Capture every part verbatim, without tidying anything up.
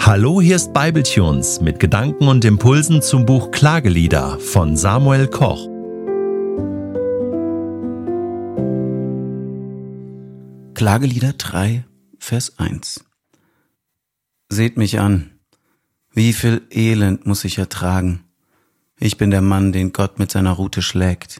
Hallo, hier ist Bibletunes mit Gedanken und Impulsen zum Buch Klagelieder von Samuel Koch. Klagelieder drei, Vers eins. Seht mich an, wie viel Elend muss ich ertragen. Ich bin der Mann, den Gott mit seiner Rute schlägt.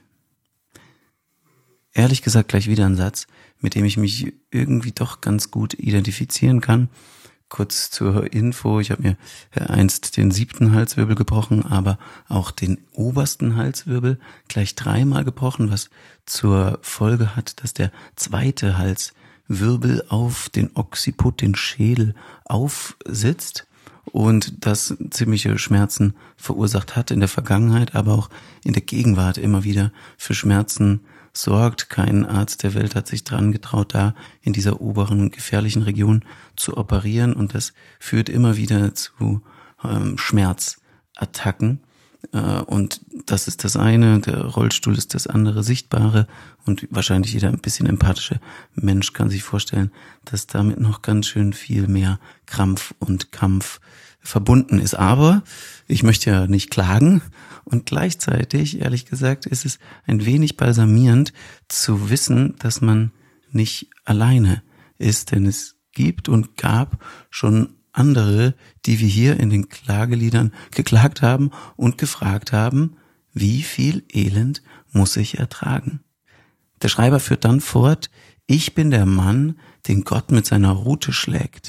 Ehrlich gesagt gleich wieder ein Satz, mit dem ich mich irgendwie doch ganz gut identifizieren kann. Kurz zur Info, ich habe mir einst den siebten Halswirbel gebrochen, aber auch den obersten Halswirbel gleich dreimal gebrochen, was zur Folge hat, dass der zweite Halswirbel auf den Occiput, den Schädel, aufsitzt und das ziemliche Schmerzen verursacht hat in der Vergangenheit, aber auch in der Gegenwart immer wieder für Schmerzen sorgt. Kein Arzt der Welt hat sich dran getraut, da in dieser oberen gefährlichen Region zu operieren, und das führt immer wieder zu ähm, Schmerzattacken. Äh, und das ist das eine, der Rollstuhl ist das andere Sichtbare, und wahrscheinlich jeder ein bisschen empathische Mensch kann sich vorstellen, dass damit noch ganz schön viel mehr Krampf und Kampf verbunden ist. Aber ich möchte ja nicht klagen, und gleichzeitig, ehrlich gesagt, ist es ein wenig balsamierend zu wissen, dass man nicht alleine ist, denn es gibt und gab schon andere, die wir hier in den Klageliedern geklagt haben und gefragt haben, wie viel Elend muss ich ertragen? Der Schreiber führt dann fort, ich bin der Mann, den Gott mit seiner Rute schlägt.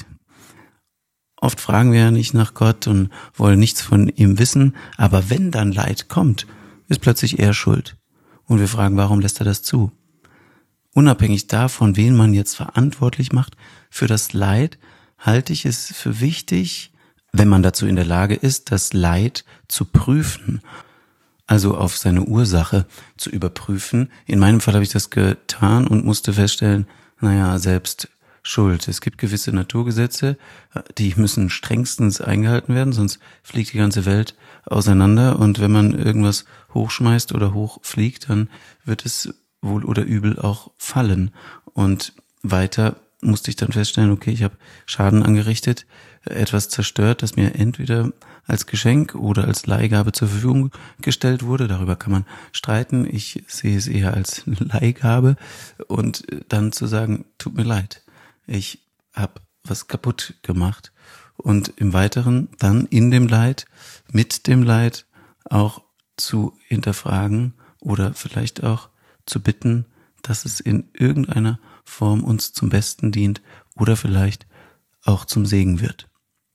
Oft fragen wir ja nicht nach Gott und wollen nichts von ihm wissen, aber wenn dann Leid kommt, ist plötzlich er schuld. Und wir fragen, warum lässt er das zu? Unabhängig davon, wen man jetzt verantwortlich macht für das Leid, halte ich es für wichtig, wenn man dazu in der Lage ist, das Leid zu prüfen, also auf seine Ursache zu überprüfen. In meinem Fall habe ich das getan und musste feststellen, naja, selbst schuld. Es gibt gewisse Naturgesetze, die müssen strengstens eingehalten werden, sonst fliegt die ganze Welt auseinander, und wenn man irgendwas hochschmeißt oder hochfliegt, dann wird es wohl oder übel auch fallen. Und weiter musste ich dann feststellen, okay, ich habe Schaden angerichtet, etwas zerstört, das mir entweder als Geschenk oder als Leihgabe zur Verfügung gestellt wurde. Darüber kann man streiten. Ich sehe es eher als Leihgabe, und dann zu sagen, tut mir leid, ich habe was kaputt gemacht, und im Weiteren dann in dem Leid, mit dem Leid auch zu hinterfragen oder vielleicht auch zu bitten, dass es in irgendeiner Form uns zum Besten dient oder vielleicht auch zum Segen wird.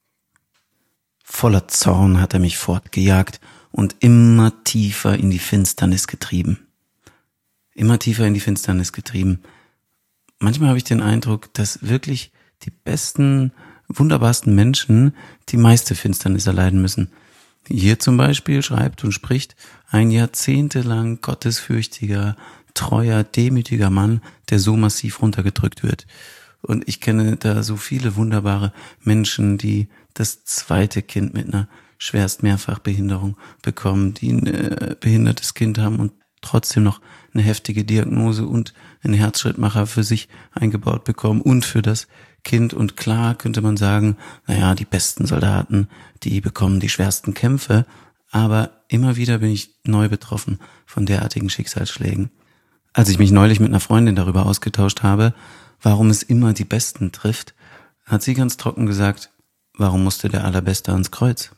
Voller Zorn hat er mich fortgejagt und immer tiefer in die Finsternis getrieben. Immer tiefer in die Finsternis getrieben. Manchmal habe ich den Eindruck, dass wirklich die besten, wunderbarsten Menschen die meiste Finsternis erleiden müssen. Hier zum Beispiel schreibt und spricht ein jahrzehntelang gottesfürchtiger, treuer, demütiger Mann, der so massiv runtergedrückt wird. Und ich kenne da so viele wunderbare Menschen, die das zweite Kind mit einer schwerst Mehrfachbehinderung bekommen, die ein äh, behindertes Kind haben und trotzdem noch eine heftige Diagnose und einen Herzschrittmacher für sich eingebaut bekommen und für das Kind. Und klar könnte man sagen, naja, die besten Soldaten, die bekommen die schwersten Kämpfe. Aber immer wieder bin ich neu betroffen von derartigen Schicksalsschlägen. Als ich mich neulich mit einer Freundin darüber ausgetauscht habe, warum es immer die Besten trifft, hat sie ganz trocken gesagt, warum musste der Allerbeste ans Kreuz?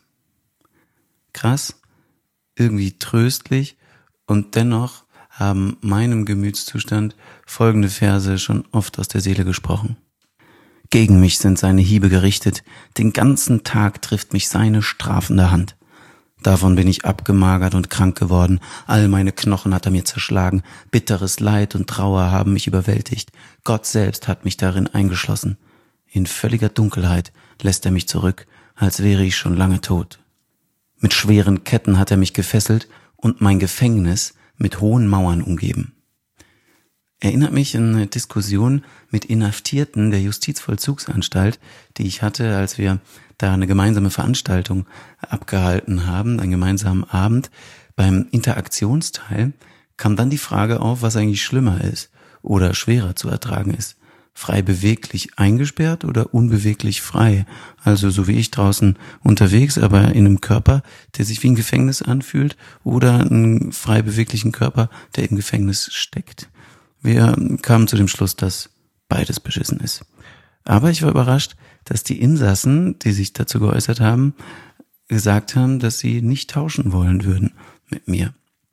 Krass, irgendwie tröstlich, und dennoch haben meinem Gemütszustand folgende Verse schon oft aus der Seele gesprochen. Gegen mich sind seine Hiebe gerichtet, den ganzen Tag trifft mich seine strafende Hand. Davon bin ich abgemagert und krank geworden, all meine Knochen hat er mir zerschlagen, bitteres Leid und Trauer haben mich überwältigt, Gott selbst hat mich darin eingeschlossen. In völliger Dunkelheit lässt er mich zurück, als wäre ich schon lange tot. Mit schweren Ketten hat er mich gefesselt und mein Gefängnis mit hohen Mauern umgeben. Erinnert mich an eine Diskussion mit Inhaftierten der Justizvollzugsanstalt, die ich hatte, als wir da eine gemeinsame Veranstaltung abgehalten haben, einen gemeinsamen Abend. Beim Interaktionsteil kam dann die Frage auf, was eigentlich schlimmer ist oder schwerer zu ertragen ist. frei beweglich eingesperrt oder unbeweglich frei? Also so wie ich draußen unterwegs, aber in einem Körper, der sich wie ein Gefängnis anfühlt, oder einen frei beweglichen Körper, der im Gefängnis steckt. Wir kamen zu dem Schluss, dass beides beschissen ist. Aber ich war überrascht, dass die Insassen, die sich dazu geäußert haben, gesagt haben, dass sie nicht tauschen wollen würden mit mir.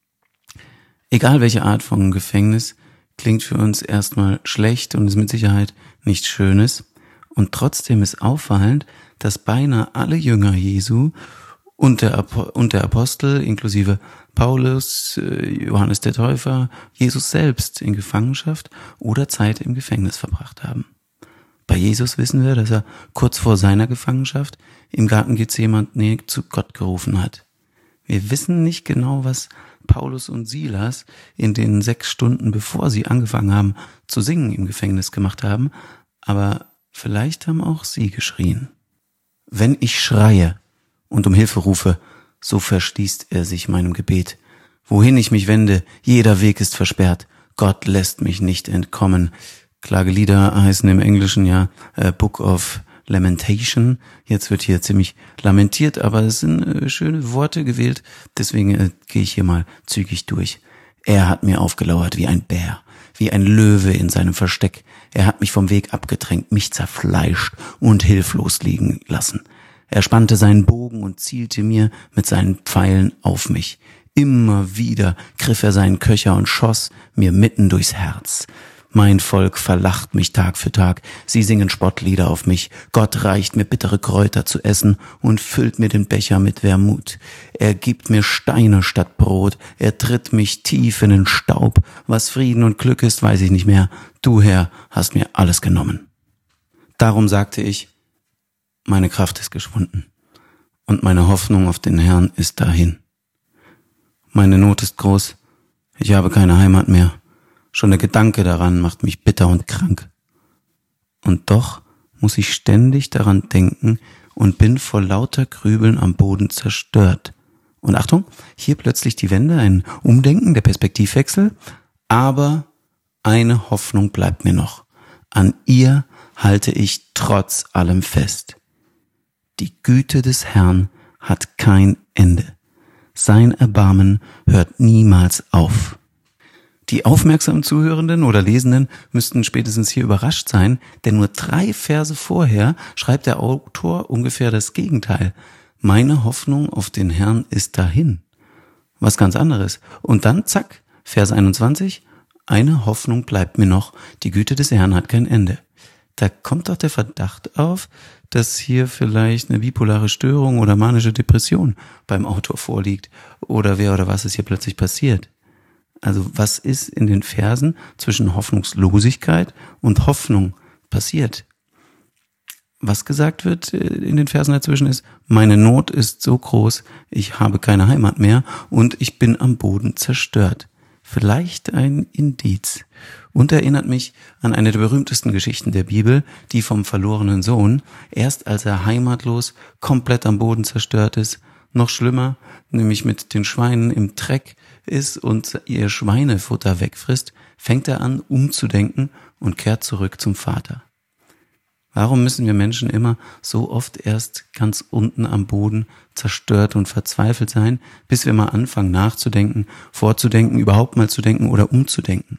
Egal welche Art von Gefängnis, klingt für uns erstmal schlecht und ist mit Sicherheit nichts Schönes. Und trotzdem ist auffallend, dass beinahe alle Jünger Jesu und der, Apo- und der Apostel, inklusive Paulus, Johannes der Täufer, Jesus selbst in Gefangenschaft oder Zeit im Gefängnis verbracht haben. Bei Jesus wissen wir, dass er kurz vor seiner Gefangenschaft im Garten Gethsemane zu Gott gerufen hat. Wir wissen nicht genau, was Paulus und Silas in den sechs Stunden, bevor sie angefangen haben zu singen, im Gefängnis gemacht haben, aber vielleicht haben auch sie geschrien. Wenn ich schreie und um Hilfe rufe, so verschließt er sich meinem Gebet. Wohin ich mich wende, jeder Weg ist versperrt. Gott lässt mich nicht entkommen. Klagelieder heißen im Englischen ja äh, Book of Lamentation. Jetzt wird hier ziemlich lamentiert, aber es sind äh, schöne Worte gewählt, deswegen äh, gehe ich hier mal zügig durch. Er hat mir aufgelauert wie ein Bär, wie ein Löwe in seinem Versteck. Er hat mich vom Weg abgedrängt, mich zerfleischt und hilflos liegen lassen. Er spannte seinen Bogen und zielte mir mit seinen Pfeilen auf mich. Immer wieder griff er seinen Köcher und schoss mir mitten durchs Herz. Mein Volk verlacht mich Tag für Tag, sie singen Spottlieder auf mich. Gott reicht mir bittere Kräuter zu essen und füllt mir den Becher mit Wermut. Er gibt mir Steine statt Brot, er tritt mich tief in den Staub. Was Frieden und Glück ist, weiß ich nicht mehr. Du, Herr, hast mir alles genommen. Darum sagte ich, meine Kraft ist geschwunden und meine Hoffnung auf den Herrn ist dahin. Meine Not ist groß, ich habe keine Heimat mehr. Schon der Gedanke daran macht mich bitter und krank. Und doch muss ich ständig daran denken und bin vor lauter Grübeln am Boden zerstört. Und Achtung, hier plötzlich die Wende, ein Umdenken, der Perspektivwechsel. Aber eine Hoffnung bleibt mir noch. An ihr halte ich trotz allem fest. Die Güte des Herrn hat kein Ende. Sein Erbarmen hört niemals auf. Die aufmerksamen Zuhörenden oder Lesenden müssten spätestens hier überrascht sein, denn nur drei Verse vorher schreibt der Autor ungefähr das Gegenteil. Meine Hoffnung auf den Herrn ist dahin. Was ganz anderes. Und dann, zack, Vers einundzwanzig, eine Hoffnung bleibt mir noch, die Güte des Herrn hat kein Ende. Da kommt doch der Verdacht auf, dass hier vielleicht eine bipolare Störung oder manische Depression beim Autor vorliegt oder wer oder was ist hier plötzlich passiert. Also was ist in den Versen zwischen Hoffnungslosigkeit und Hoffnung passiert? Was gesagt wird in den Versen dazwischen ist, meine Not ist so groß, ich habe keine Heimat mehr und ich bin am Boden zerstört. Vielleicht ein Indiz. Und erinnert mich an eine der berühmtesten Geschichten der Bibel, die vom verlorenen Sohn. Erst als er heimatlos, komplett am Boden zerstört ist, noch schlimmer, nämlich mit den Schweinen im Dreck ist und ihr Schweinefutter wegfrisst, fängt er an, umzudenken und kehrt zurück zum Vater. Warum müssen wir Menschen immer so oft erst ganz unten am Boden zerstört und verzweifelt sein, bis wir mal anfangen nachzudenken, vorzudenken, überhaupt mal zu denken oder umzudenken?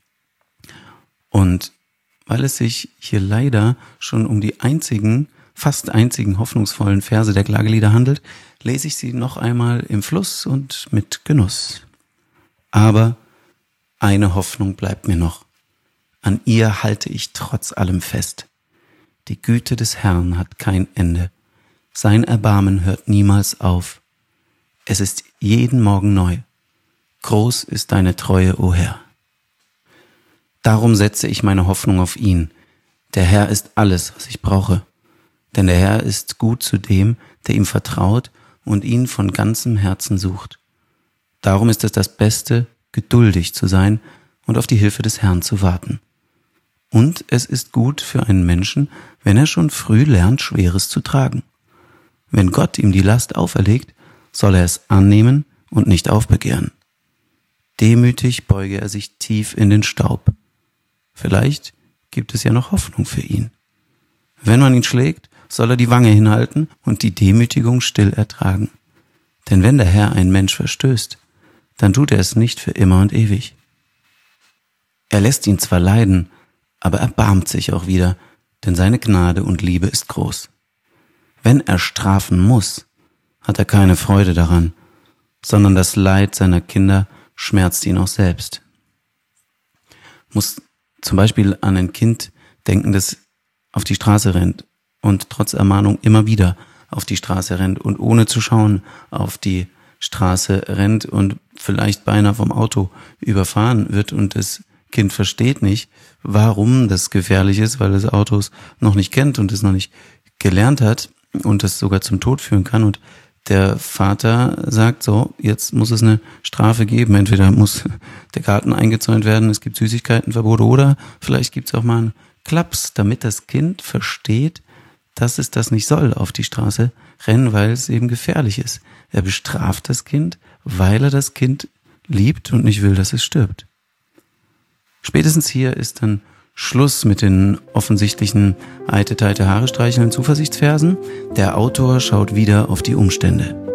Und weil es sich hier leider schon um die einzigen, fast einzigen hoffnungsvollen Verse der Klagelieder handelt, lese ich sie noch einmal im Fluss und mit Genuss. Aber eine Hoffnung bleibt mir noch. An ihr halte ich trotz allem fest. Die Güte des Herrn hat kein Ende. Sein Erbarmen hört niemals auf. Es ist jeden Morgen neu. Groß ist deine Treue, o Herr. Darum setze ich meine Hoffnung auf ihn. Der Herr ist alles, was ich brauche. Denn der Herr ist gut zu dem, der ihm vertraut und ihn von ganzem Herzen sucht. Darum ist es das Beste, geduldig zu sein und auf die Hilfe des Herrn zu warten. Und es ist gut für einen Menschen, wenn er schon früh lernt, Schweres zu tragen. Wenn Gott ihm die Last auferlegt, soll er es annehmen und nicht aufbegehren. Demütig beuge er sich tief in den Staub. Vielleicht gibt es ja noch Hoffnung für ihn. Wenn man ihn schlägt, soll er die Wange hinhalten und die Demütigung still ertragen. Denn wenn der Herr einen Mensch verstößt, dann tut er es nicht für immer und ewig. Er lässt ihn zwar leiden, aber erbarmt sich auch wieder, denn seine Gnade und Liebe ist groß. Wenn er strafen muss, hat er keine Freude daran, sondern das Leid seiner Kinder schmerzt ihn auch selbst. Muss zum Beispiel an ein Kind denken, das auf die Straße rennt und trotz Ermahnung immer wieder auf die Straße rennt und ohne zu schauen auf die Straße rennt und vielleicht beinahe vom Auto überfahren wird und das Kind versteht nicht, warum das gefährlich ist, weil es Autos noch nicht kennt und es noch nicht gelernt hat und es sogar zum Tod führen kann. Und der Vater sagt so, jetzt muss es eine Strafe geben. Entweder muss der Garten eingezäunt werden, es gibt Süßigkeitenverbote oder vielleicht gibt es auch mal einen Klaps, damit das Kind versteht, dass es das nicht soll, auf die Straße rennen, weil es eben gefährlich ist. Er bestraft das Kind, weil er das Kind liebt und nicht will, dass es stirbt. Spätestens hier ist dann Schluss mit den offensichtlichen Eite, Teite, Haare streichelnden Zuversichtsversen. Der Autor schaut wieder auf die Umstände.